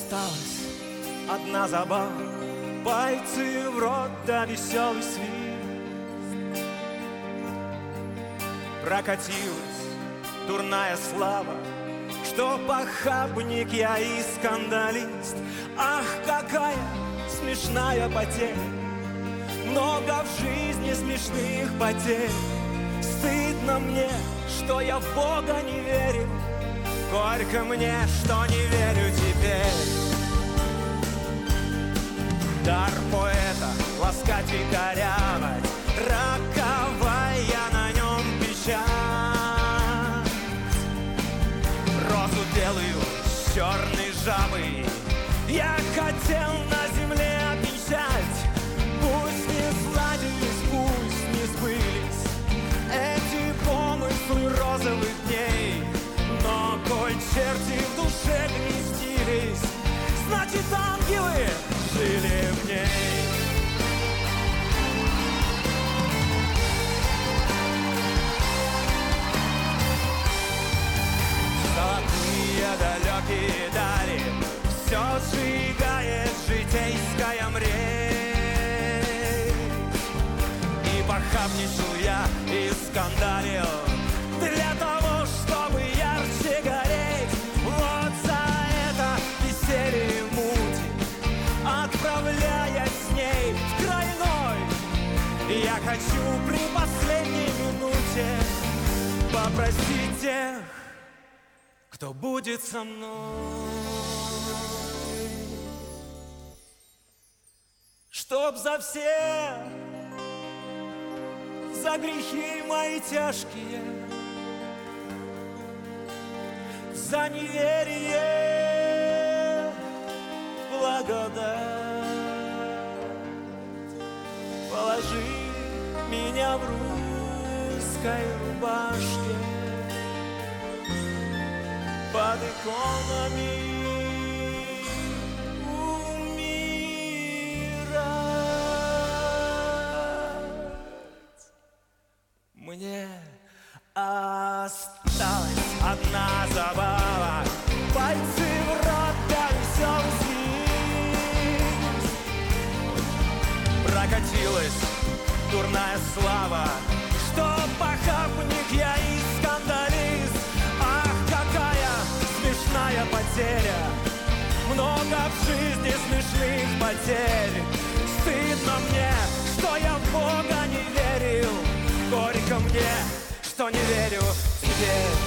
осталась одна забава, пальцы в рот да веселый свист. Прокатилась дурная слава, что похабник я и скандалист. Ах, какая смешная потеря, много в жизни смешных потерь. Стыдно мне, что я в Бога не верю, горько мне, что не верю теперь. Дар поэта — ласкать и корявать, роковая на нем печать. Розу белую с черной жабой я хотел на земле обещать. Пусть не сладились, пусть не сбылись эти помыслы розовых дней, но коль черти в душе гнездились, значит, ангелы жили в ней. Золотые далекие дали все сжигает житейская мресь. И похабничал я, и скандалил для того, чтобы ярче гореть. Вот за это веселье мути, отправляясь с ней в крайной, я хочу при последней минуте попросить тех, кто будет со мной, чтоб за все, за грехи мои тяжкие, за неверие благодать, положи меня в русской рубашке под иконами мне осталась одна забава, пальцы в рот да веселый свист. Прокатилась дурная слава, что похабник я и скандалист. Ах, какая смешная потеря, много в жизни смешных потерь. Стыдно мне, что я в Бога не верил, горько мне, что не верю теперь.